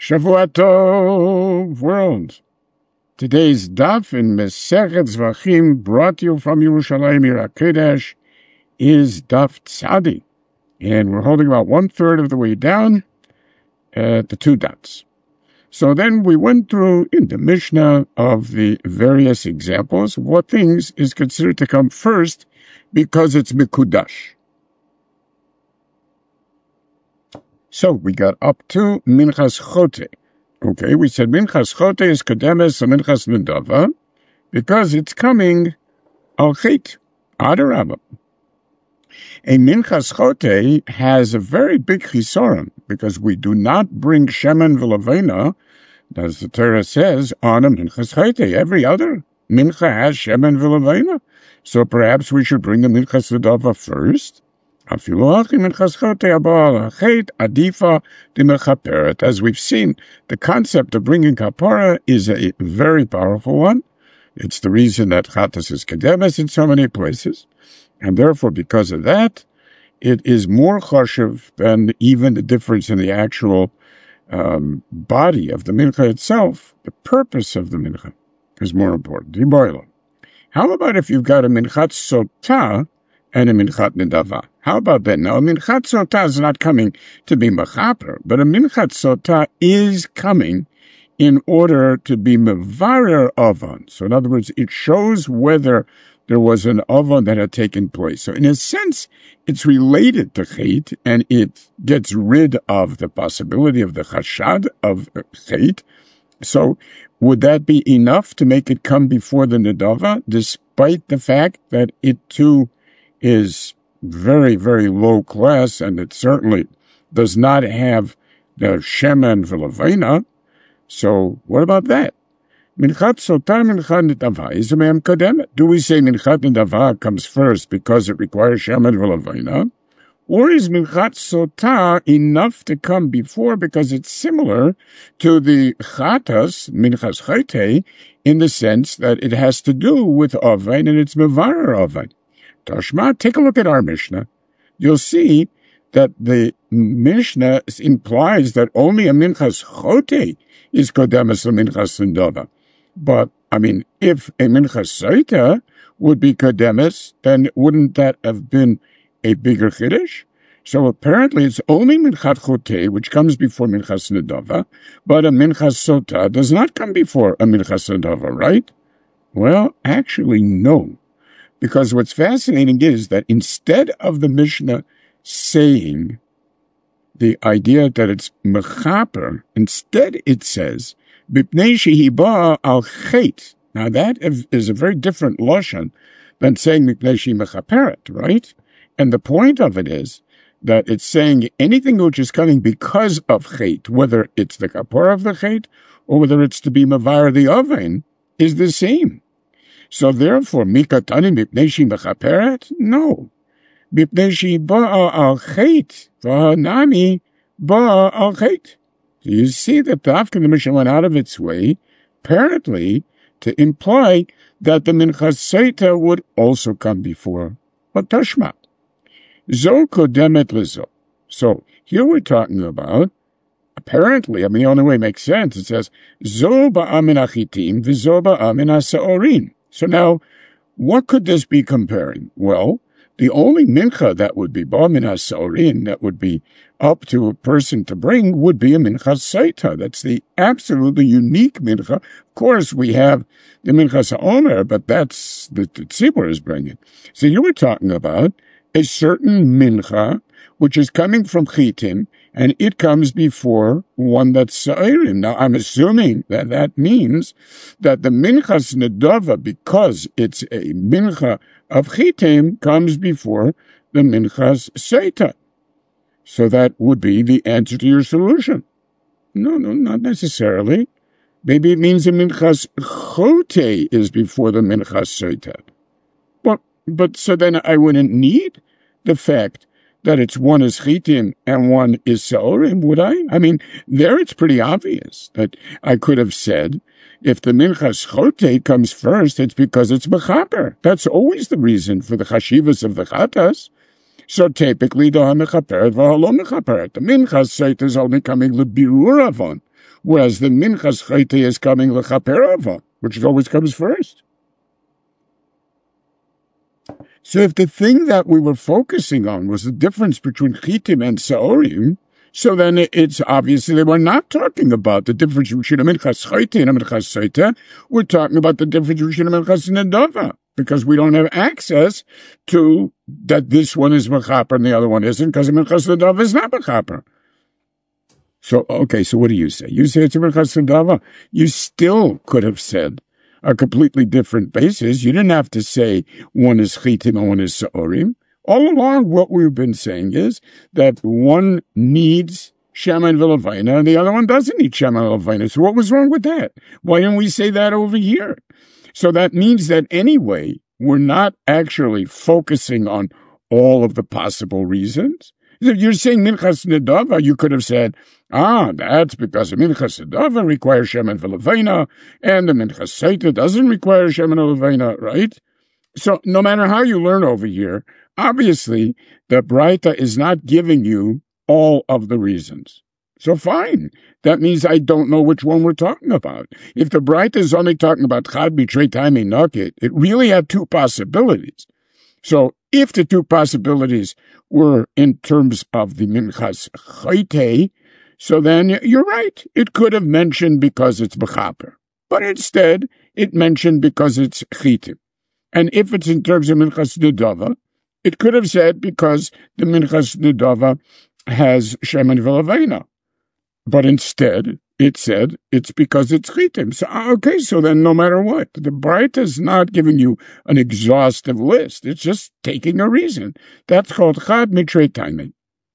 Shavua Tov, world. Today's daf in Masechet Zvachim, brought to you from Yerushalayim Ir HaKodesh, is daf Tzadi. And we're holding about 1/3 of the way down at the 2 dots. So then we went through in the Mishnah of the various examples of what things is considered to come first because it's Mekudash. So we got up to Minchas Chote. Okay, we said Minchas Chote is Kodemes to Minchas Nedava because it's coming al Chet, Adarabah. A Minchas Chote has a very big chisoron because we do not bring Shemen V'Lavena, as the Torah says, on a Minchas Chote. Every other Mincha has Shemen V'Lavena. So perhaps we should bring the Minchas Nedava first. As we've seen, the concept of bringing kapara is a very powerful one. It's the reason that chatas is kedemes in so many places. And therefore, because of that, it is more chashuv than even the difference in the actual body of the mincha itself. The purpose of the mincha is more important. How about if you've got a minchat sotah and a minchat nedava? How about that? Now, a minchat sotah is not coming to be mechaper, but a minchat sotah is coming in order to be mevarer avon. So in other words, it shows whether there was an avon that had taken place. So in a sense, it's related to chet, and it gets rid of the possibility of the chashad of chet. So would that be enough to make it come before the nedava, despite the fact that it too is very, very low class, and it certainly does not have the Shemen V'Lavena? So what about that? Minchat Sotah, Minchat Nedava is a mem kademet. Do we say Minchat Nedava comes first because it requires Shemen V'Lavena? Or is Minchat Sotah enough to come before because it's similar to the Chatas, Minchas Chote, in the sense that it has to do with Ovain and it's Mevarer Ovain? Tashma, take a look at our Mishnah. You'll see that the Mishnah implies that only a Minchas Chote is Kodemes a Minchas Nedava. But, if a Minchas Soita would be Kodemes, then wouldn't that have been a bigger Chiddush? So apparently it's only Minchat Chote, which comes before Minchas Nedava, but a Minchas Sotah does not come before a Minchas Nedava, right? Well, actually, no. Because what's fascinating is that instead of the Mishnah saying the idea that it's mechaper, instead it says, Bipnei shehi ba'a al chet. Now that is a very different lashon than saying Bipnei shehi mechaperet, right? And the point of it is that it's saying anything which is coming because of chet, whether it's the kapor of the chet or whether it's to be mavar the oven, is the same. So therefore, mikatani mipnei shi mechaperet? No. Mipnei shi ba'a al chet, v'hanami ba'a al chet. So you see that the Afkan the Mishnah went out of its way, apparently, to imply that the Minchas Soita would also come before. But Tashma. Zo kodemet lezo. So here we're talking about, apparently, the only way it makes sense, it says, Zo ba'a min achitim, v'zo ba'a min ha'sa'orim. So now, what could this be comparing? Well, the only mincha that would be ba min ha'sa'orim, that would be up to a person to bring, would be a minchas soita. That's the absolutely unique mincha. Of course, we have the minchas ha'omer, but that's the tzibur is bringing. So you were talking about a certain mincha, which is coming from chitim, and it comes before one that's sa'irim. Now, I'm assuming that that means that the minchas nedava, because it's a mincha of chitim, comes before the minchas seita. So that would be the answer to your solution. No, not necessarily. Maybe it means the minchas chote is before the minchas seita. But so then I wouldn't need the fact that it's one is chitim and one is saorim, would I? There it's pretty obvious that I could have said, if the minchas chote comes first, it's because it's mechaper. That's always the reason for the chashivas of the chatas. So typically, the minchas soita is only coming lebirur avon, whereas the Minchas Chayte is coming L'chaperava, which always comes first. So if the thing that we were focusing on was the difference between Chitim and Saorim, so then it's obviously that we're not talking about the difference between a Minchas Chayte and a Minchas Saita. We're talking about the difference between a Minchas Nedava, because we don't have access to that this one is Mechaper and the other one isn't, because a Minchas Nedava is not Mechaper. So, okay, so what do you say? You say it's a Minchas Nedava. You still could have said a completely different basis. You didn't have to say one is Chitim and one is Saorim. All along, what we've been saying is that one needs Shema and Vilavina, and the other one doesn't need Shema and Vilavina. So what was wrong with that? Why didn't we say that over here? So that means that anyway, we're not actually focusing on all of the possible reasons. If you're saying Minchas Nedava, you could have said, that's because the Minchas Nedava requires Shema and Vilavina, and the Minchas Saita doesn't require Shema and Vilavina, right? So no matter how you learn over here, obviously the Braita is not giving you all of the reasons. So fine. That means I don't know which one we're talking about. If the Braita is only talking about Chad B'Trei Taimei Nokit, it really had two possibilities. So if the two possibilities were in terms of the Minchas Chayte, so then you're right. It could have mentioned because it's B'chaper. But instead, it mentioned because it's Chitim. And if it's in terms of Minchas Nedava, it could have said because the Minchas Nedava has Shem and Vilavina. But instead, it said it's because it's Chitim. So, okay, so then no matter what, the Braita is not giving you an exhaustive list. It's just taking a reason. That's called Chad B'Trei Taimei.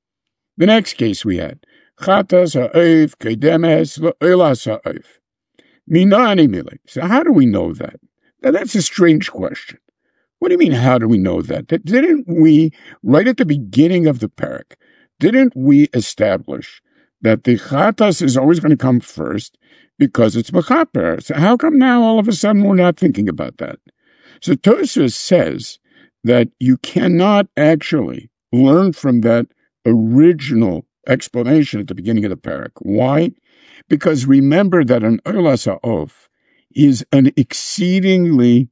The next case we had, Chatas ha'oif kedemes le'olas ha'oif. Mina ani milei. So how do we know that? Now, that's a strange question. What do you mean, how do we know that? Didn't we, right at the beginning of the parak, didn't we establish that the Chatas is always going to come first because it's Mechaper? So how come now all of a sudden we're not thinking about that? So Tosfos says that you cannot actually learn from that original explanation at the beginning of the parak. Why? Because remember that an Olas Ha'of is an exceedingly,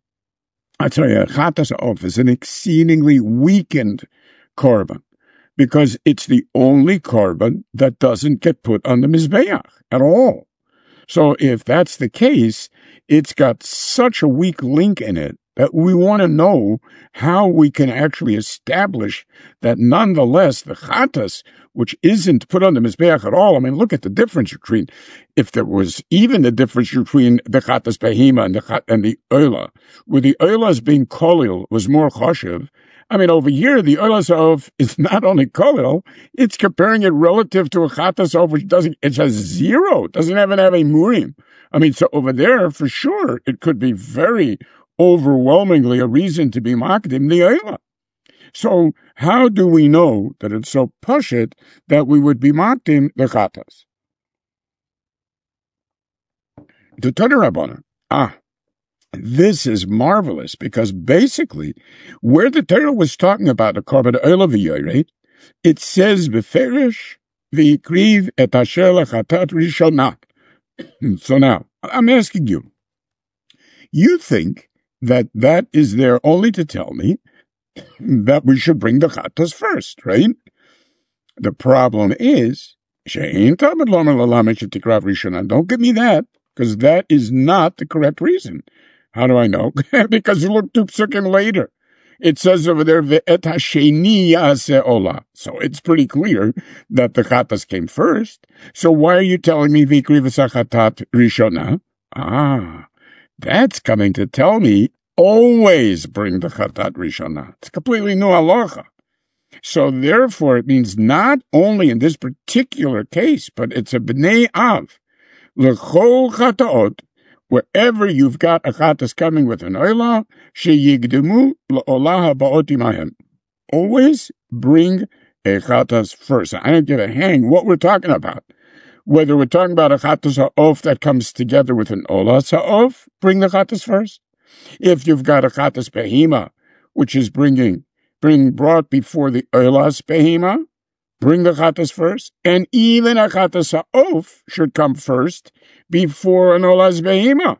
Chatas Ha'of is an exceedingly weakened korban, because it's the only korban that doesn't get put on the Mizbeach at all. So if that's the case, it's got such a weak link in it that we want to know how we can actually establish that nonetheless the Chatas, which isn't put on the Mizbeach at all. I mean, look at the difference between, if there was even the difference between the Chatas Behima and the Oila, where the Oilas being Kolil was more Choshev. I mean, over here, the Olas Ha'of is not only Kolil, it's comparing it relative to a Chatas Ha'of, which it has zero, doesn't even have a Murim. I mean, so over there, for sure, it could be very overwhelmingly a reason to be Makdim the Oila. So how do we know that it's so Pashit that we would be Makdim the Chatas? The Tana Rabbana. This is marvelous, because basically, where the Torah was talking about the Korban Oila v'Yoreh, it says Beferish v'Yikriv et Asher leChatat Rishonah. So now, I'm asking you, you think that is there only to tell me that we should bring the Chatas first, right? The problem is, don't give me that, because that is not the correct reason. How do I know? Because you look 2 psukim later. It says over there, Ve'et hasheni yaseh olah. So it's pretty clear that the Chatas came first. So why are you telling me V'ikriv v'sachatat rishona? That's coming to tell me always bring the Chatat rishona. It's a completely new halacha. So therefore it means not only in this particular case, but it's a b'nei av. L'chol chataot, wherever you've got a Chatas coming with an Oila, sheyigdemu l'olah ha'ba'ot imahem. Always bring a Chatas first. I don't give a hang what we're talking about. Whether we're talking about a Chatas ha'of that comes together with an Olas ha'of, bring the Chatas first. If you've got a Chatas behima, which is being brought before the Olas behima, bring the chatas first, and even a chatas ha'of should come first before an olas behema.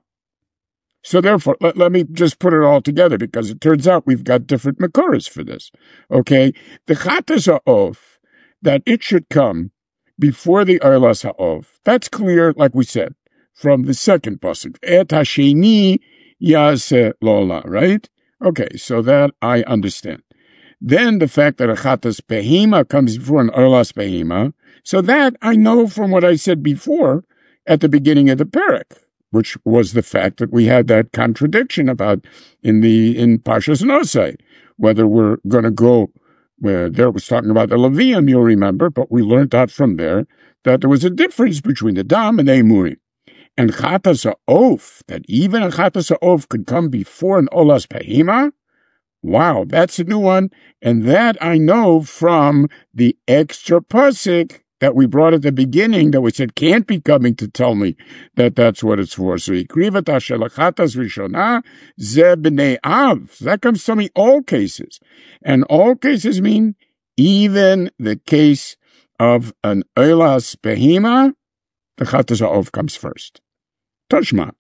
So therefore, let me just put it all together, because it turns out we've got different makoros for this. Okay, the chatas ha'of, that it should come before the olas ha'of, that's clear, like we said, from the second pasuk. Et hasheni yaseh lola, right? Okay, so that I understand. Then the fact that a chatas behema comes before an olas behema, so that I know from what I said before at the beginning of the parak, which was the fact that we had that contradiction about in Parshas Nosai, whether we're going to go where there was talking about the Levium, you'll remember, but we learned out from there that there was a difference between the Dam and the Emurim. And chatas ha'of, that even a chatas ha'of could come before an olas behema. Wow, that's a new one, and that I know from the extra pasuk that we brought at the beginning, that we said can't be coming to tell me that that's what it's for. So ikrivat ashelachatas rishona ze b'nei av. That comes to tell me all cases, and all cases mean even the case of an olas behema, the chatas ha'of comes first. Tashma.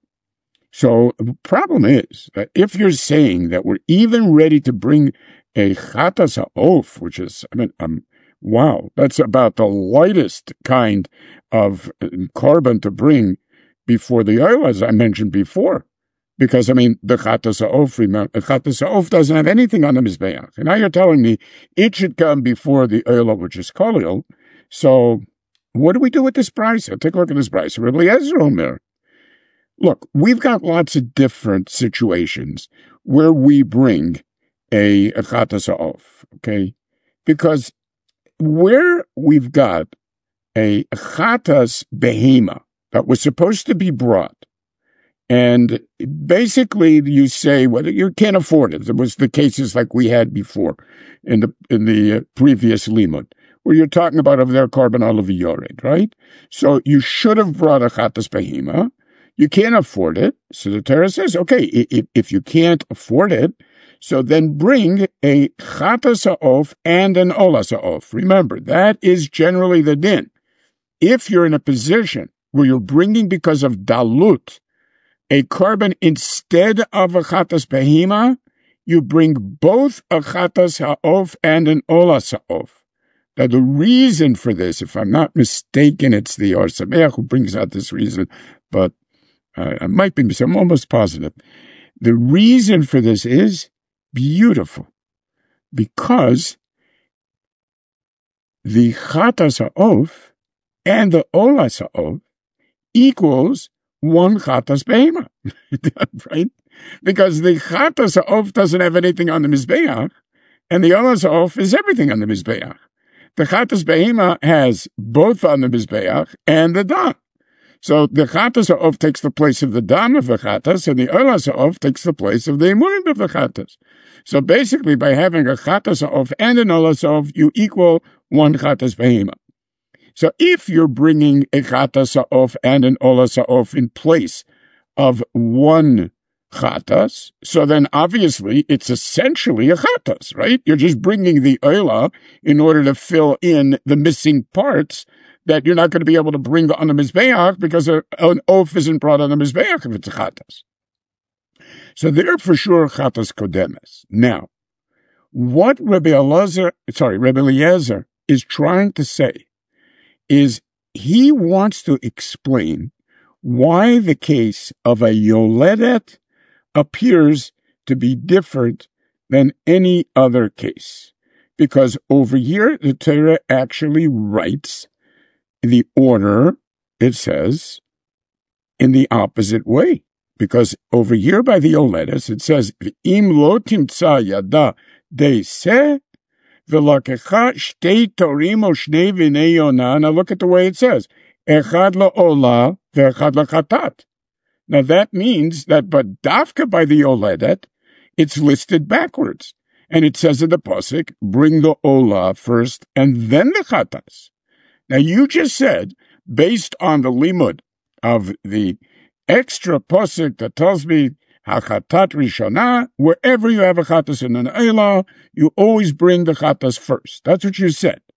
So the problem is that if you're saying that we're even ready to bring a chatas ha'of, which is, wow, that's about the lightest kind of carbon to bring before the oil, as I mentioned before. Because, the chatas ha'of, remember, the chatas ha'of doesn't have anything on the mizbeach. And now you're telling me it should come before the oil, which is kolil. So what do we do with this price? Take a look at this price. Rabbi Eliezer Omer. Look, we've got lots of different situations where we bring a chatas ha'of, okay? Because where we've got a chatas behema that was supposed to be brought, and basically you say, well, you can't afford it. There was the cases like we had before in the previous limud, where you're talking about over there carbon olive yored, right? So you should have brought a chatas behema. You can't afford it. So the Torah says, okay, if you can't afford it, so then bring a chatas ha'of and an olas ha'of. Remember, that is generally the din. If you're in a position where you're bringing because of dalut a carbon instead of a chatas behema, you bring both a chatas ha'of and an olas ha'of. Now, the reason for this, if I'm not mistaken, it's the Or Sameach who brings out this reason, but I might be, I'm almost positive. The reason for this is beautiful, because the chatas ha'of and the olas ha'of equals one chatas behema, right? Because the chatas ha'of doesn't have anything on the mizbeach, and the olas ha'of is everything on the mizbeach. The chatas behema has both on the mizbeach and the dam. So the chatas ha'of takes the place of the dam of the chatas, and the olas ha'of takes the place of the emurim of the chatas. So basically, by having a chatas ha'of and an olas ha'of, you equal one chatas behema. So if you're bringing a chatas ha'of and an olas ha'of in place of one chatas, so then obviously it's essentially a chatas, right? You're just bringing the oila in order to fill in the missing parts that you're not going to be able to bring on the mizbeach, because an oaf isn't brought on the mizbeach if it's a chatas. So they're for sure chatas kodemes. Now, what Rabbi Eliezer is trying to say is he wants to explain why the case of a yoledet appears to be different than any other case. Because over here, the Torah actually writes the order, it says, in the opposite way. Because over here by the Yoledes, it says, Im lo timtza yada deiseh v'lakecha shtei torim o shnei v'nei yonah. Now look at the way it says, Echad la'olah ve'echad la'chatat. Now that means that, but dafka by the Yoledet, it's listed backwards. And it says in the pasuk, bring the olah first and then the chatas. Now, you just said, based on the limud of the extra pasuk that tells me hachatat rishonah, wherever you have a chatas in an elah, you always bring the chatas first. That's what you said.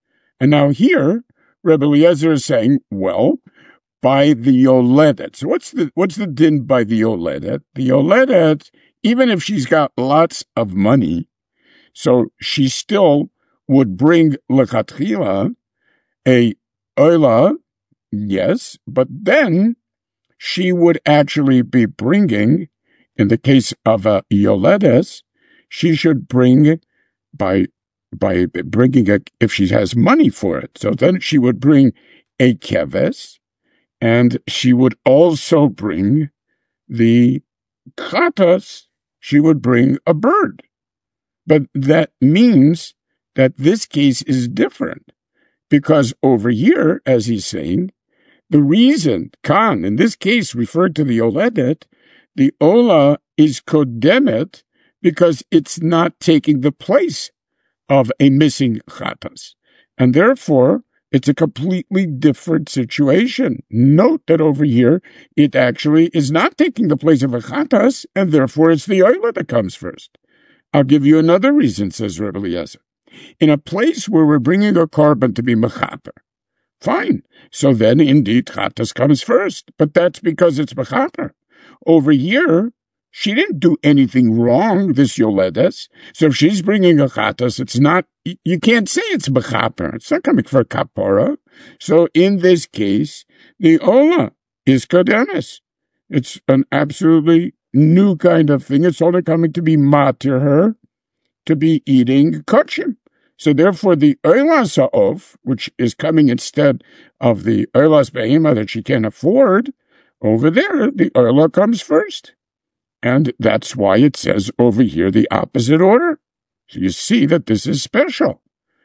And now here, Rebbe Eliezer is saying, well, by the yoledet. So what's the din by the yoledet? The yoledet, even if she's got lots of money, so she still would bring lechatchila a oila, yes, but then she would actually be bringing, in the case of a yoledes, she should bring by bringing if she has money for it. So then she would bring a keves, and she would also bring the chatas, she would bring a bird. But that means that this case is different, because over here, as he's saying, the reason, Khan, in this case referred to the Yoledet, the Ola is kodemet because it's not taking the place of a missing chatas. And therefore, it's a completely different situation. Note that over here, it actually is not taking the place of a chatas, and therefore it's the Ola that comes first. I'll give you another reason, says Rebbe Eliezer. In a place where we're bringing a korban to be mechaper, fine. So then, indeed, chatas comes first, but that's because it's mechaper. Over here, she didn't do anything wrong, this yoledes. So if she's bringing a chatas, it's not, you can't say it's mechaper. It's not coming for kapora. So in this case, the ola is kodemes. It's an absolutely new kind of thing. It's only coming to be matir her to be eating kachim. So therefore, the oilas ha'of, which is coming instead of the oilas behema that she can't afford, over there, the oila comes first. And that's why it says over here the opposite order. So you see that this is special.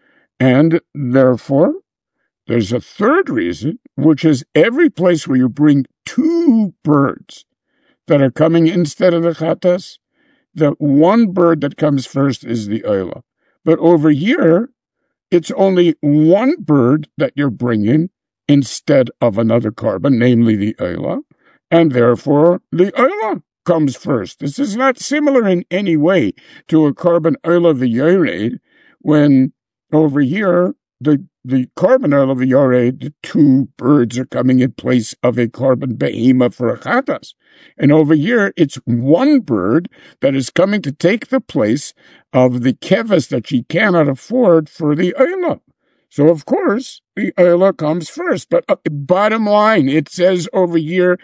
And therefore, there's a third reason, which is every place where you bring two birds that are coming instead of the chatas, the one bird that comes first is the oila. But over here, it's only one bird that you're bringing instead of another korban, namely the oila, and therefore the oila comes first. This is not similar in any way to a korban oila v'yored, when over here, the korban oila v'yored, the two birds are coming in place of a korban behema for a chatas. And over here, it's one bird that is coming to take the place of the keves that she cannot afford for the oila. So, of course, the oila comes first. But bottom line, it says over here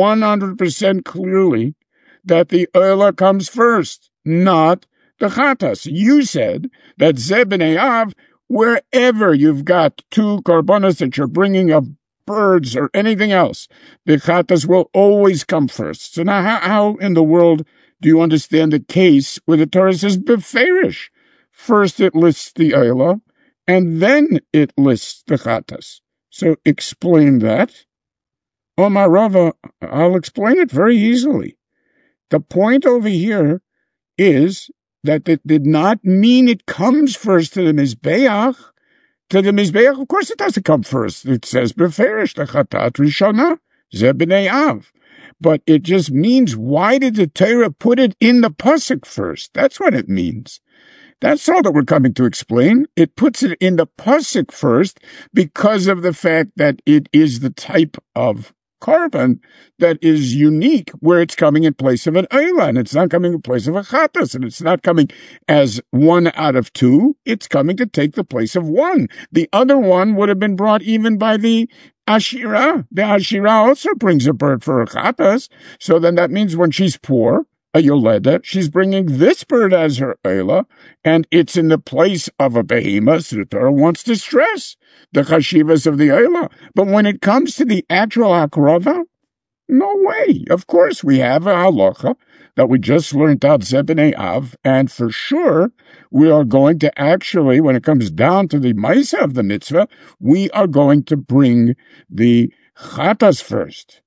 100% clearly that the oila comes first, not the chatas. You said that Zeh b'nei Av, wherever you've got two korbanos that you're bringing of birds or anything else, the chatas will always come first. So now how in the world do you understand the case where the Torah says beferish? First it lists the oila, and then it lists the chatas. So explain that. Omar Rava, I'll explain it very easily. The point over here is that it did not mean it comes first to the Mizbeach. To the Mizbeach, of course it doesn't come first. It says, beferish, the chatat rishona, Zeh b'nei Av. But it just means, why did the Torah put it in the pasuk first? That's what it means. That's all that we're coming to explain. It puts it in the pasuk first because of the fact that it is the type of korban that is unique, where it's coming in place of an oila, and it's not coming in place of a chatas, and it's not coming as one out of two. It's coming to take the place of one. The other one would have been brought even by the Ashira. The Ashira also brings a bird for a chatas. So then that means when she's poor, a yoleda, she's bringing this bird as her oila, and it's in the place of a behema. So the Torah wants to stress the chashivas of the oila. But when it comes to the actual akrava, no way. Of course, we have a halacha that we just learned out Zeh b'nei Av, and for sure, we are going to actually, when it comes down to the ma'isa of the mitzvah, we are going to bring the chatas first.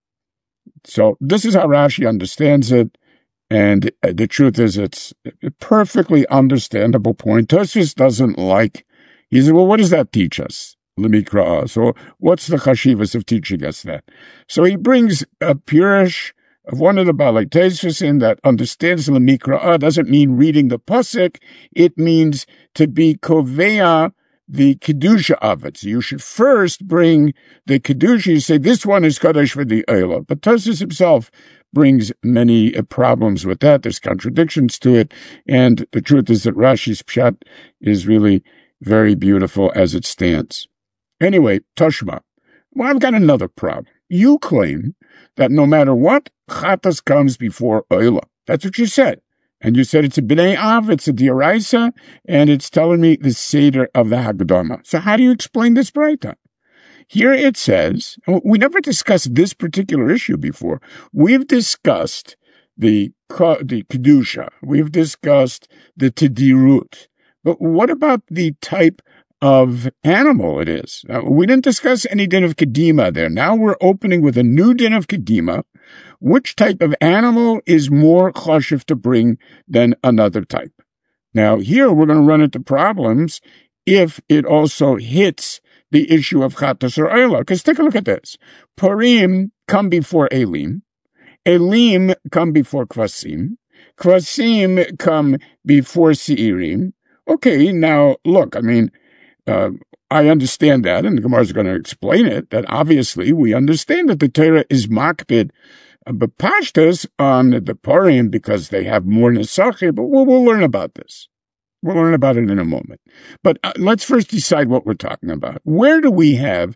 So this is how Rashi understands it. And the truth is, it's a perfectly understandable point. Tosfos doesn't like, he said, well, what does that teach us? Lemikra. So what's the chashivas of teaching us that? So he brings a pirush of one of the Balei Tosfos in that understands Lemikra doesn't mean reading the pasuk. It means to be koveya the Kedusha of it. So you should first bring the Kedusha. You say, this one is Kadosh for the Oila. But Tosfos himself brings many problems with that. There's contradictions to it. And the truth is that Rashi's Pshat is really very beautiful as it stands. Anyway, Toshma. Well, I've got another problem. You claim that no matter what, Chatas comes before Oila. That's what you said. And you said it's a B'nai Av, it's a D'oraisa, and it's telling me the Seder of the Hagdama. So how do you explain this Braita? Here it says, we never discussed this particular issue before. We've discussed the Kedusha. We've discussed the Tedirut. But what about the type of animal it is? We didn't discuss any din of Kedima there. Now we're opening with a new din of Kedima. Which type of animal is more chashiv to bring than another type? Now, here we're going to run into problems if it also hits the issue of chatas or oila. Because take a look at this. Purim come before Elim. Elim come before Kvasim. Kvasim come before Seirim. Okay, now, look, I mean, I understand that, and the Gemara is going to explain it, that obviously we understand that the Torah is makpid b'pashtos on the Purim because they have more nesachim, but we'll learn about this. We'll learn about it in a moment. But let's first decide what we're talking about. Where do we have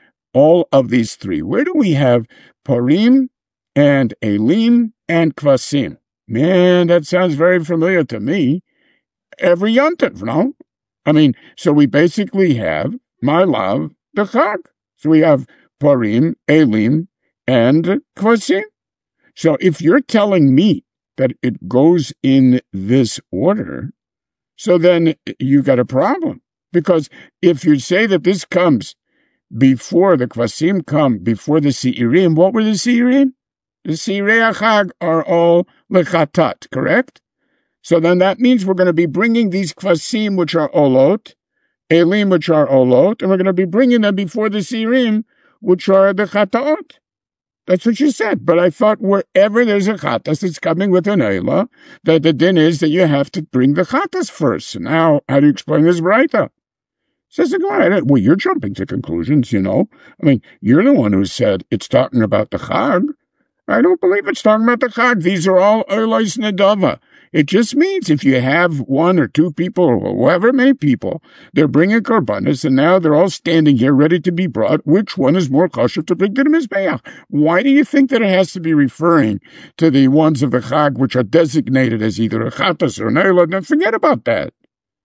all of these three? Where do we have Purim and Elim and Kvasim? Man, that sounds very familiar to me. Every Yontif, no? I mean, so we basically have, my love, the Chag. So we have Purim, Elim, and Kvasim. So if you're telling me that it goes in this order, so then you got a problem. Because if you say that this comes before the Kvasim come, before the Seirim, what were the Seirim? The Seirei HaChag are all Lechatat, correct? So then that means we're going to be bringing these Kvasim, which are Olot, Elim, which are Olot, and we're going to be bringing them before the Seirim, which are the Chataot. That's what you said. But I thought wherever there's a chatas, it's coming with an eila, that the din is that you have to bring the chatas first. So now, how do you explain this Braita? Says, go ahead. Well, you're jumping to conclusions, you know. I mean, you're the one who said it's talking about the Chag. I don't believe it's talking about the Chag. These are all Eilais Nedava. It just means if you have one or two people, or however many people, they're bringing karbanos, and now they're all standing here ready to be brought. Which one is more kosher to bring to the Mizbeach? Why do you think that it has to be referring to the ones of the Chag which are designated as either a chatas or an eila? Now forget about that.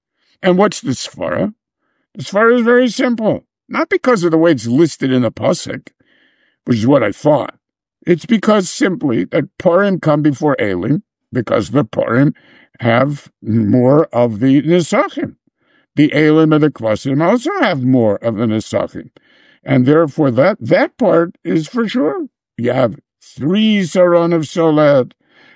And what's the Sfara? The Sfara is very simple. Not because of the way it's listed in the Pasuk, which is what I thought. It's because simply that Purim come before Elim, because the Purim have more of the Nesachim. The Elim and the Kvasim also have more of the Nesachim. And therefore that part is for sure. You have 3 Isaron of Soled,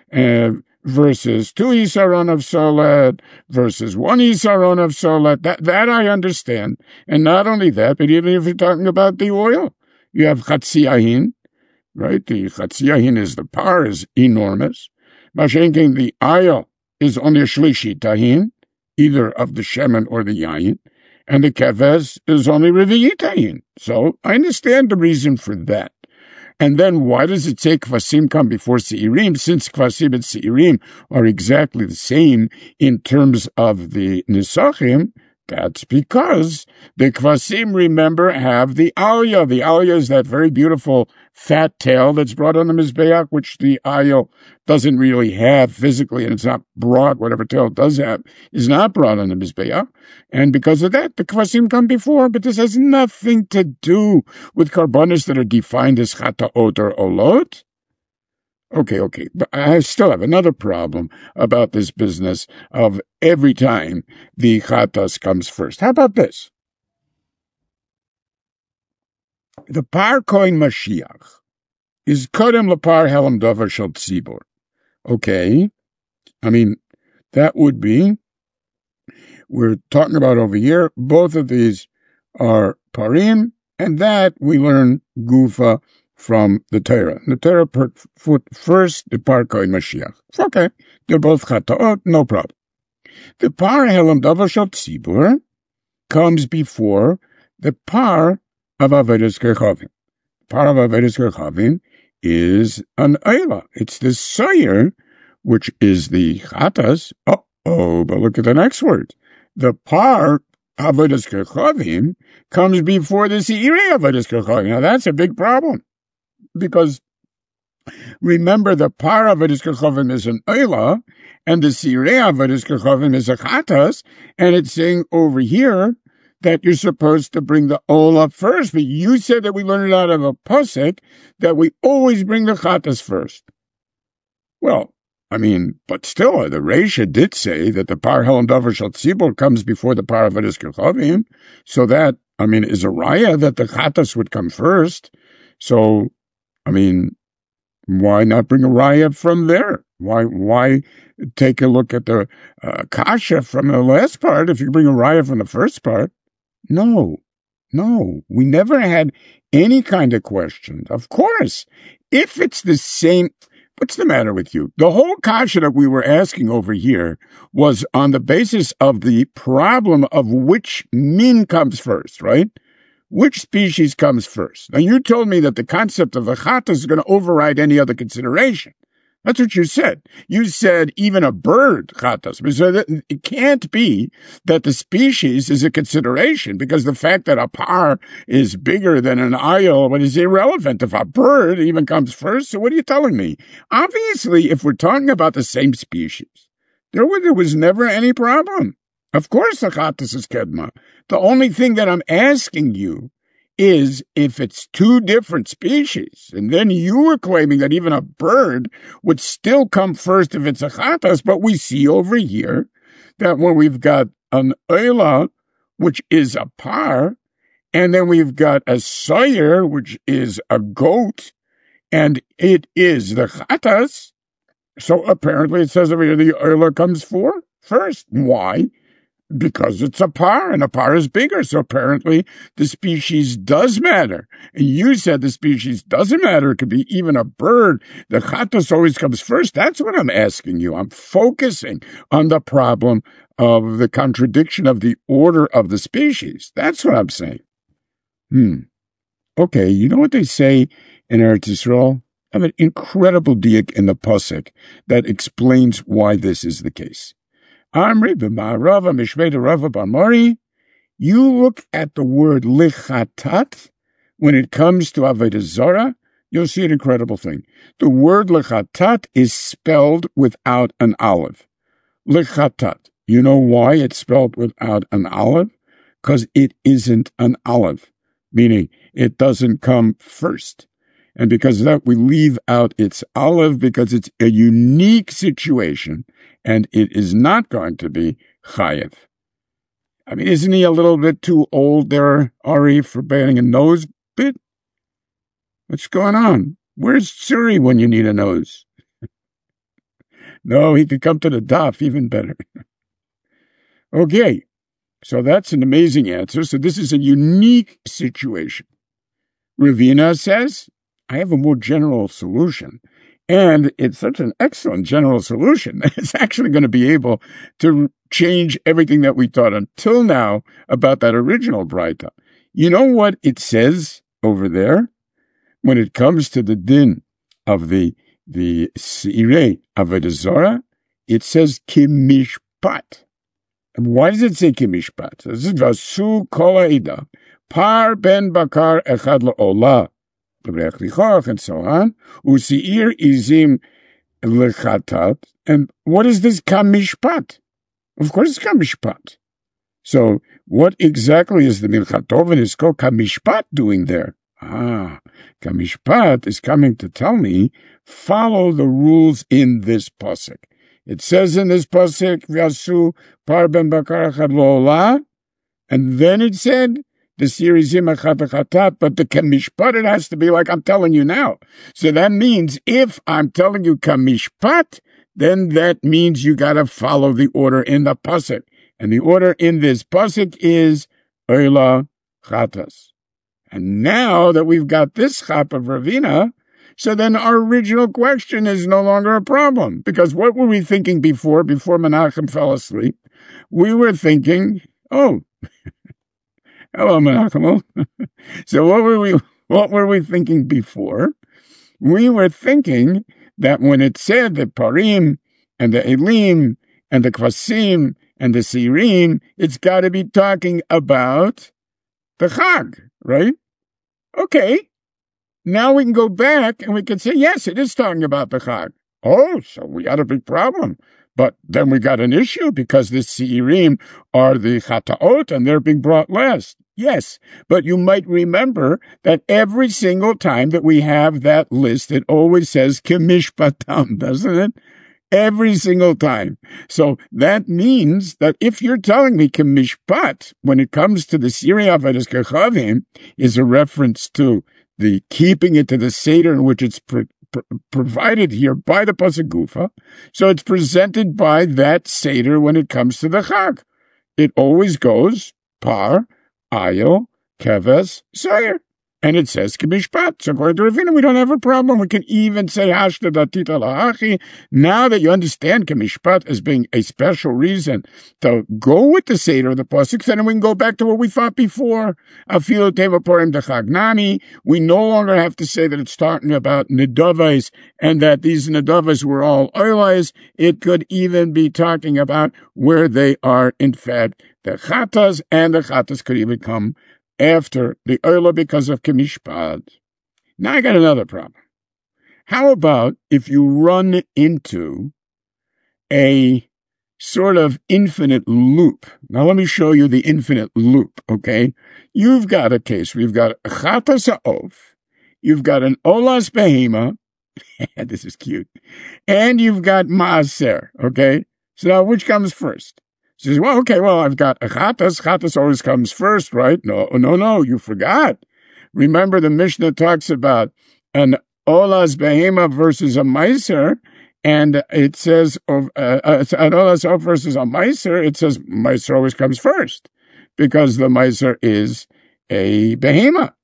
versus 2 Isaron of Soled, versus 1 Isaron of Soled. That I understand. And not only that, but even if you're talking about the oil, you have Chatzi Ahin, right? The Chatzi Ahin is the par is enormous. Mashenkin, the ayah is only a shlishi tahin, either of the shemen or the yayin, and the kavez is only revi'i tahin. So I understand the reason for that. And then why does it say kvasim come before seirim? Since kvasim and seirim are exactly the same in terms of the nisachim, that's because the kvasim, remember, have the aliyah. The aliyah is that very beautiful fat tail that's brought on the Mizbeach, which the ayah doesn't really have physically, and it's not brought, whatever tail it does have, is not brought on the Mizbeach. And because of that, the kvasim come before, but this has nothing to do with karbanos that are defined as chataot or olot. Okay, but I still have another problem about this business of every time the chatas comes first. How about this? The par koin Mashiach is kodem lepar helam dover shel tzibor. Okay, I mean, that would be, we're talking about over here, both of these are parim, and that we learn gufa from the Torah. The Torah put first the par koin Mashiach. Okay, they're both chataot, no problem. The par helam davar shel tzibur comes before the par of Avodas Kechavim. Par of Avodas Kechavim is an Eila. It's the Sayer, which is the Chatas. But look at the next word. The par Avodas Kechavim comes before the Seirei Avodas Kechavim. Now that's a big problem, because remember, the par Avodas Kechavim is an Eila, and the Seirei Avodas Kechavim is a Chatas, and it's saying over here that you're supposed to bring the Ola first, but you said that we learned it out of a pasuk that we always bring the Chatas first. Well, I mean, but still, the Reisha did say that the par Helen Davar Shel Tzibur comes before the par Avodas Kechavim, so that, I mean, is a raya that the Chatas would come first. So, I mean, why not bring a raya from there? Why take a look at the kasha from the last part if you bring a raya from the first part? No, we never had any kind of question. Of course, if it's the same, what's the matter with you? The whole kasha that we were asking over here was on the basis of the problem of which min comes first, right? Which species comes first? Now, you told me that the concept of the chatas is going to override any other consideration. That's what you said. You said even a bird chatas. So it can't be that the species is a consideration, because the fact that a par is bigger than an ayil is irrelevant if a bird even comes first. So what are you telling me? Obviously, if we're talking about the same species, there was never any problem. Of course, the chatas is kedma. The only thing that I'm asking you is if it's two different species, and then you were claiming that even a bird would still come first if it's a chatas, but we see over here that when we've got an eila, which is a par, and then we've got a sayer, which is a goat, and it is the chatas, so apparently it says over here the eila comes first. Why? Because it's a par, and a par is bigger. So apparently the species does matter. And you said the species doesn't matter. It could be even a bird. The chatas always comes first. That's what I'm asking you. I'm focusing on the problem of the contradiction of the order of the species. That's what I'm saying. Okay, you know what they say in Eretz Yisrael? I have an incredible diak in the pasuk that explains why this is the case. Amri b'ma'arava mishmei Rava b'amari. You look at the word lichatat when it comes to avodah zarah, you'll see an incredible thing. The word lichatat is spelled without an aleph. Lichatat. You know why it's spelled without an aleph? Because it isn't an aleph, meaning it doesn't come first. And because of that, we leave out its aleph because it's a unique situation, and it is not going to be chayev. I mean, isn't he a little bit too old there, Ari, for banning a nose bit? What's going on? Where's Suri when you need a nose? No, he could come to the daf, even better. Okay, so that's an amazing answer. So this is a unique situation. Ravina says, I have a more general solution. And it's such an excellent general solution that it's actually going to be able to change everything that we thought until now about that original Braita. You know what it says over there? When it comes to the din of the Seirei Avodah Zarah, it says kimishpat. And why does it say kimishpat? This is Vasu Kol Ha'ida. Par ben bakar echad la'olah. And so on. Usiir izim lechatat. And what is this kamishpat? Of course, it's kamishpat. So, what exactly is the milchatov and is called kamishpat doing there? Kamishpat is coming to tell me, follow the rules in this pasuk. It says in this pasuk, V'yasu par ben bakar echad la'olah, and then it said, the series Chatat, but the kamishpat, it has to be like I'm telling you now. So that means if I'm telling you kamishpat, then that means you got to follow the order in the pasuk. And the order in this pasuk is Eila Chatas. And now that we've got this chap of Ravina, so then our original question is no longer a problem. Because what were we thinking before Menachem fell asleep? We were thinking, Hello, Menachem. So what were we thinking before? We were thinking that when it said the Parim and the Elim and the Kvasim and the Sirim, it's got to be talking about the Chag, right? Okay. Now we can go back and we can say, yes, it is talking about the Chag. Oh, so we had a big problem. But then we got an issue because the Seirim are the Chataot and they're being brought last. Yes, but you might remember that every single time that we have that list, it always says Kemishpatam, doesn't it? Every single time. So that means that if you're telling me Kemishpat, when it comes to the Siri Avodas Kechavim, is a reference to the keeping it to the Seder in which it's provided here by the Pasuk Gufa, so it's presented by that Seder when it comes to the Chag. It always goes Par, Ayil, Keves, Sayer. And it says Kemishpat. So according to Ravina, we don't have a problem. We can even say Hashta Datita Lahachi. Now that you understand Kemishpat as being a special reason to go with the Seder of the Pasuk, then we can go back to what we thought before. Afilu Teva Porim Dechagnami. We no longer have to say that it's talking about Nedavais and that these Nedavais were all oilais. It could even be talking about where they are, in fact, the Chatas, and the Chatas could even come after the Oila because of Kemishpat. Now I got another problem. How about if you run into a sort of infinite loop? Now let me show you the infinite loop, okay? You've got a case where you've got a Chatas Ha'of, you've got an Olas Behema, this is cute, and you've got Maaser, okay? So now which comes first? She says, well, okay, I've got a Chatas. Chatas always comes first, right? No, you forgot. Remember the Mishnah talks about an Olas Behema versus a Meiser, and it says, an Olas Of versus a Meiser, it says Meiser always comes first, because the Meiser is a Behema.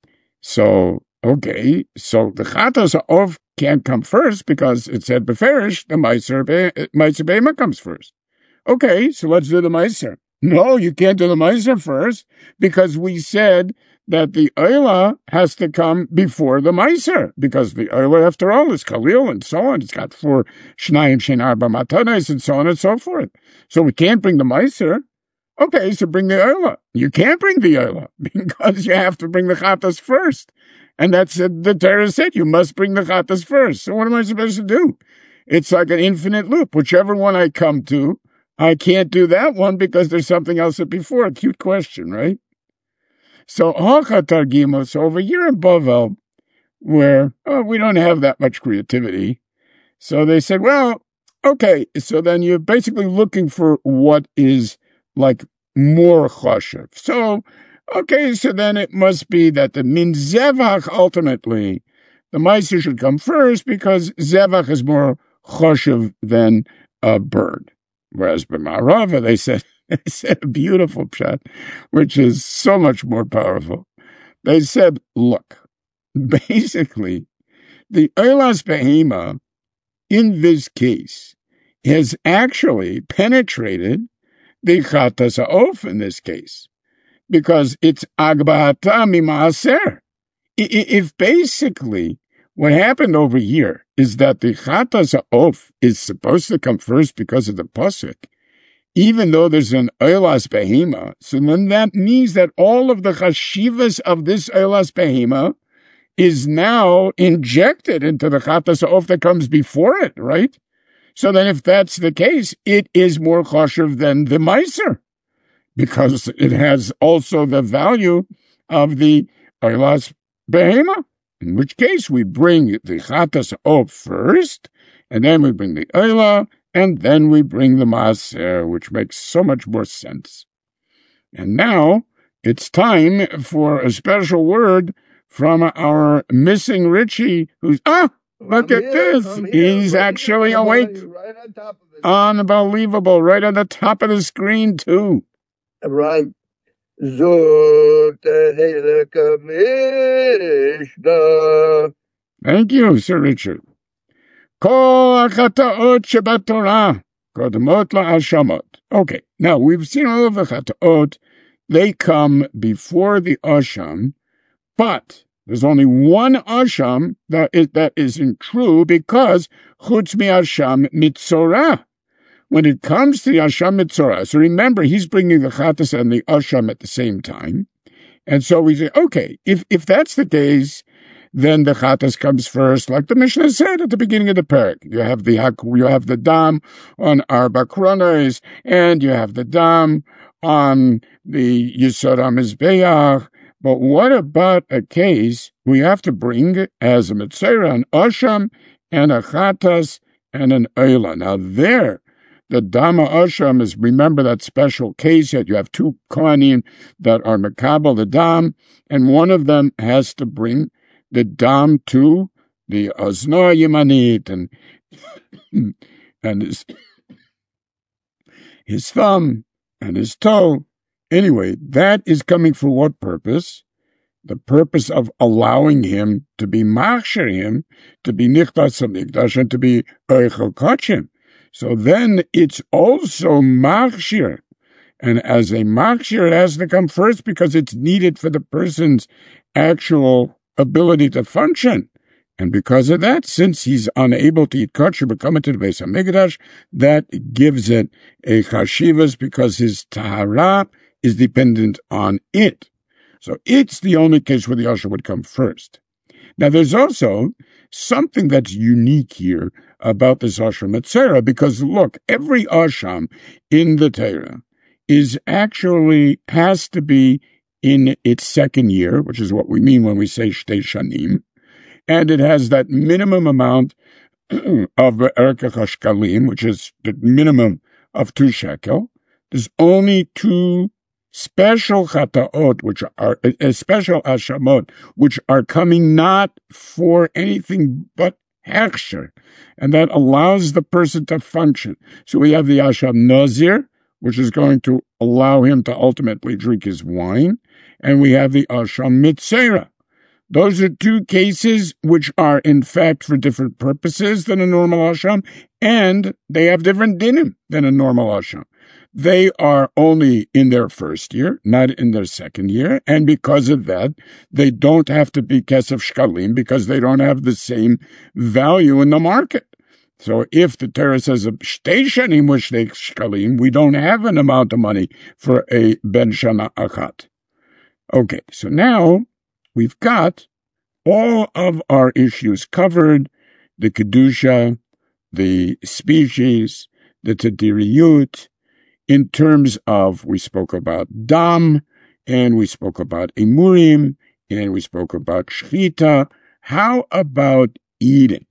So, okay, so the Chatas Of can't come first, because it said Beferish, the Meiser Behema comes first. Okay, so let's do the Meiser. No, you can't do the Meiser first, because we said that the Oila has to come before the Meiser, because the Oila, after all, is Khalil and so on. It's got 4 Shnayim Shein Arba Matanos and so on and so forth. So we can't bring the Meiser. Okay, so bring the Oila. You can't bring the Oila, because you have to bring the Chatas first. And that's the Torah said, you must bring the Chatas first. So what am I supposed to do? It's like an infinite loop. Whichever one I come to, I can't do that one because there's something else before. A cute question, right? So, so over here in Bavel, where we don't have that much creativity, so they said, well, okay, so then you're basically looking for what is like more chashav. So, okay, so then it must be that the min zevach, ultimately, the meiser should come first because zevach is more chashav than a bird. Whereas by Marava, they said a beautiful pshat, which is so much more powerful. They said, look, basically, the Olas Behema, in this case, has actually penetrated the Chatas Ha'of in this case, because it's Agbata Mimaaser. If basically what happened over here is that the Chatas Ha'of is supposed to come first because of the Pasuk, even though there's an Olas Behema, so then that means that all of the Chashivas of this Olas Behema is now injected into the Chatas Ha'of that comes before it, right? So then if that's the case, it is more Chashiv than the Meiser, because it has also the value of the Olas Behema. In which case, we bring the Chatas Ha'of first, and then we bring the Oila, and then we bring the Maaser, which makes so much more sense. And now, it's time for a special word from our missing Richie, who's, look at this! He's actually awake. Right on top of it. Unbelievable, right on the top of the screen, too. Right. Zot Heleka Mishnah. Thank you, Sir Richard. Kol HaChata'ot shebatorah, Kodmot LaHashamot. Okay, now we've seen all of the Chata'ot they come before the Asham, but there's only one Asham that isn't true because Chutz mi Asham Mitzorah. When it comes to the Asham Mitzorah, so remember, he's bringing the Chatas and the Asham at the same time. And so we say, okay, if that's the case, then the Chatas comes first, like the Mishnah said at the beginning of the parak. You have the dam on Arba Kronos, and you have the dam on the Yisod HaMizbeach. But what about a case we have to bring as a Mitzorah, an Asham, and a Chatas, and an Eila? Now there, the Dama Asham is, remember that special case that you have two Kohanim that are Makabel, the Dam, and one of them has to bring the Dam to the Aznoah Yemanit and his thumb and his toe. Anyway, that is coming for what purpose? The purpose of allowing him to be machshir him, to be nichtas hamikdash, and to be oichel kachim. So then it's also machshir. And as a machshir, it has to come first because it's needed for the person's actual ability to function. And because of that, since he's unable to eat kosher but come into the Beis HaMikdash, that gives it a chashivas because his tahara is dependent on it. So it's the only case where the Asham would come first. Now there's also something that's unique here about this Asham Mitzorah, because look, every Asham in the Torah has to be in its second year, which is what we mean when we say Shtei Shanim, and it has that minimum amount of Erkech HaShkalim, which is the minimum of 2 shekel. There's only 2 special chataot, which are special ashamot, which are coming not for anything but hechsher, and that allows the person to function. So we have the asham nazir, which is going to allow him to ultimately drink his wine, and we have the asham mitzera. Those are 2 cases which are in fact for different purposes than a normal asham, and they have different dinim than a normal asham. They are only in their first year, not in their second year, and because of that, they don't have to be kesef shkalim because they don't have the same value in the market. So if the Torah says a shtei shanim with shtei shkalim, we don't have an amount of money for a ben shana achat. Okay, so now we've got all of our issues covered: the kedusha, the species, the tadiriyut. In terms of, we spoke about dam, and we spoke about emurim, and we spoke about shchita. How about eating?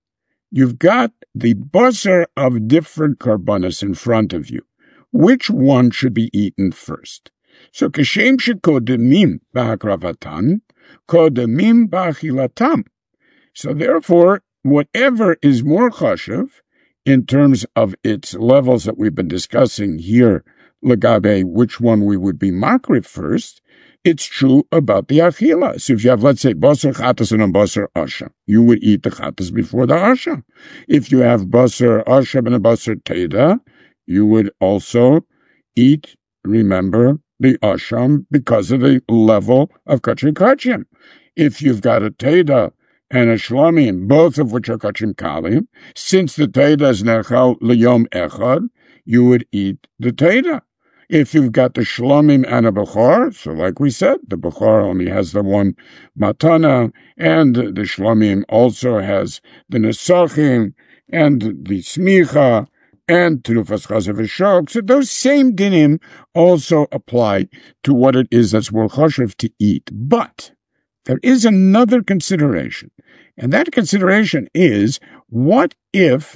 You've got the basar of different karbanos in front of you. Which one should be eaten first? So, kashem shekodemim b'hakravatan, kodemim b'achilatam. So therefore, whatever is more chashuv, in terms of its levels that we've been discussing here, legabe, which one we would be makriv first, it's true about the achila. So if you have, let's say, basar chatas and a basar asha, you would eat the chatas before the asha. If you have basar asha and a basar teda, you would also eat, remember, the asham because of the level of kachim kachim. If you've got a teda and a shlamim, both of which are kachim kalim, since the teda is nechal liyom echad, you would eat the teda. If you've got the shlamim and a bechor, so like we said, the bechor only has the one matana, and the shlamim also has the nesachim, and the smicha, and terufas chazav v'shok. So those same dinim also apply to what it is that's more chashuv to eat. But there is another consideration, and that consideration is, what if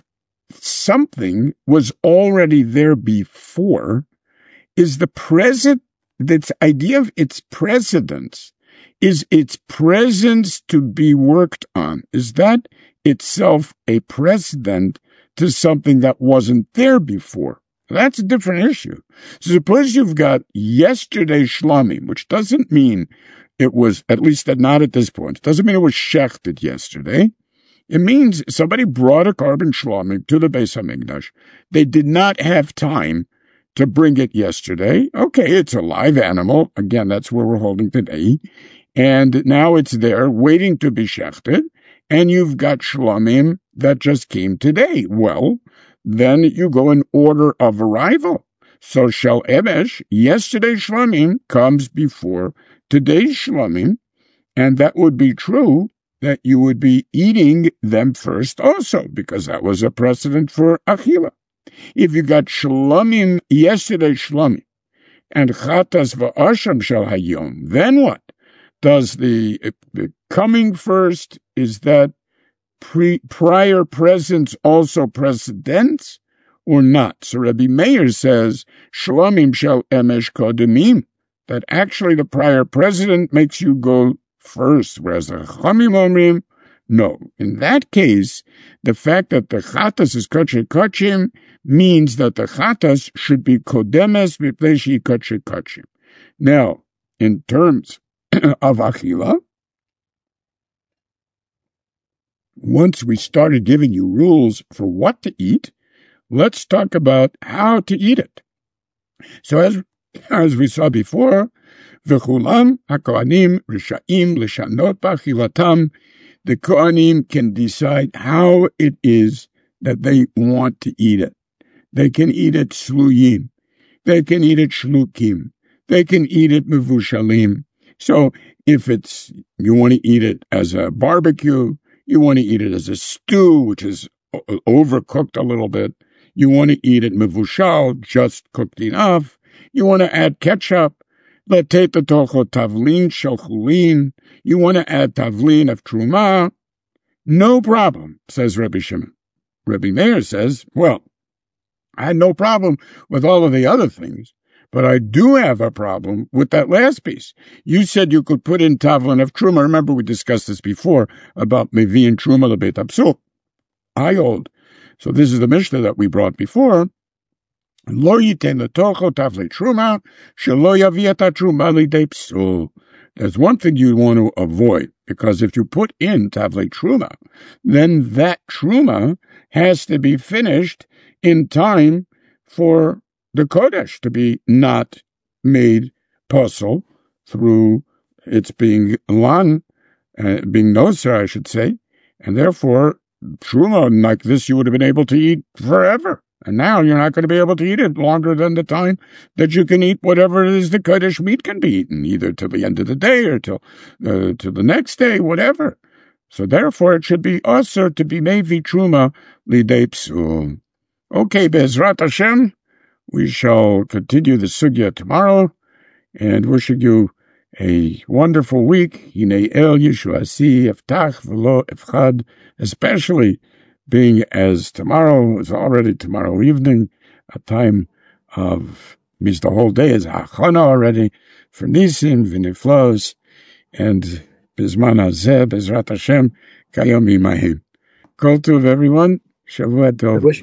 something was already there before? Is the present, this idea of its precedence, is its presence to be worked on? Is that itself a precedent to something that wasn't there before? That's a different issue. So suppose you've got yesterday shlamim, which doesn't mean it was, at least not at this point, it doesn't mean it was shechted yesterday. It means somebody brought a carbon shlamim to the Beis HaMikdash. They did not have time to bring it yesterday. Okay, it's a live animal. Again, that's where we're holding today. And now it's there waiting to be shechted. And you've got shlomim that just came today. Well, then you go in order of arrival. So shel emesh, yesterday's shlomim comes before today's shlomim. And that would be true that you would be eating them first also, because that was a precedent for achila. If you got shlomim, yesterday shlomim, and chatas v'asham shel hayom, then what? Does the coming first, is that prior presence also precedents or not? So Rabbi Meir says, shlomim shel emesh kodemim, that actually the prior precedent makes you go first, whereas the Chachamim omrim, no. In that case, the fact that the chatas is kachim kachim means that the chatas should be kodemes mipnei kachim kachim. Now, in terms of achila, once we started giving you rules for what to eat, let's talk about how to eat it. So as we saw before, v'chulam hakohanim risha'im l'shanot b'achilatam, the kohanim can decide how it is that they want to eat it. They can eat it sluyim. They can eat it shlukim. They can eat it mevushalim. So if you want to eat it as a barbecue, you want to eat it as a stew, which is overcooked a little bit. You want to eat it mevushal, just cooked enough. You want to add ketchup. Letete tocho tavlin shel chulin. You want to add tavlin of truma. No problem, says Rabbi Shimon. Rabbi Meir says, well, I had no problem with all of the other things, but I do have a problem with that last piece. You said you could put in tavlin of truma. Remember, we discussed this before about mevi and truma lebeit absul. I hold. So this is the Mishnah that we brought before. Lo yiten letocho tavli truma, shelo yavi et truma lidei psul. There's one thing you want to avoid, because if you put in tavli truma, then that truma has to be finished in time for the kodesh to be not made posel through its being being noser, I should say, and therefore truma like this you would have been able to eat forever. And now you're not going to be able to eat it longer than the time that you can eat whatever it is the kodesh meat can be eaten, either till the end of the day or till the next day, whatever. So therefore it should be also to be mevi truma lidei psul. Okay, Bezrat Hashem, we shall continue the sugya tomorrow, and wishing you a wonderful week. Hinei el Yeshuasi eftach v'lo efchad, especially being as tomorrow is already tomorrow evening, a time of, means the whole day is hachana already, for Nisim, v'niflos, and bizman hazeh, Bezrat Hashem, kayom imahim. Kol tov, everyone. Shavua tov.